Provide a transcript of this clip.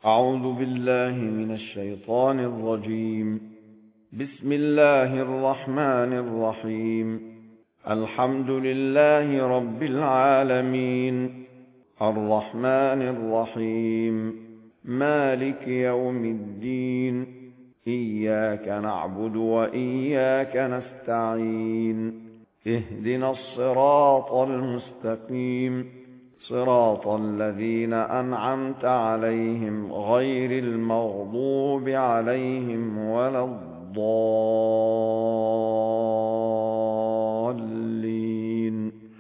أعوذ بالله من الشيطان الرجيم. بسم الله الرحمن الرحيم. الحمد لله رب العالمين، الرحمن الرحيم، مالك يوم الدين، إياك نعبد وإياك نستعين، اهدنا الصراط المستقيم، صراط الذين أنعمت عليهم غير المغضوب عليهم ولا الضالين.